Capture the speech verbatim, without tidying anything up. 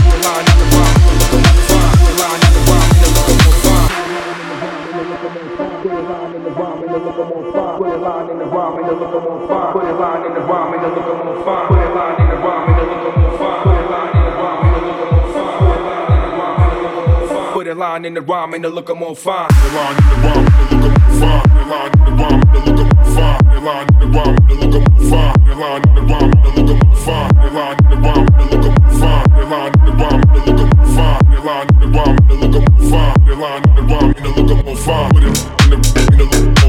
Line in the rhyme and the look more fine. The line in the rhyme and the look more fine. The line in the rhyme and the look more fine. The line in the rhyme and the look more fine. The line in the rhyme and the look more fine. The line in the rhyme and the look more fine. The line in the rhyme and the look more fine. The line in the rhyme and the look more fine. The line in the rhyme and the look more fine. Put it in the in the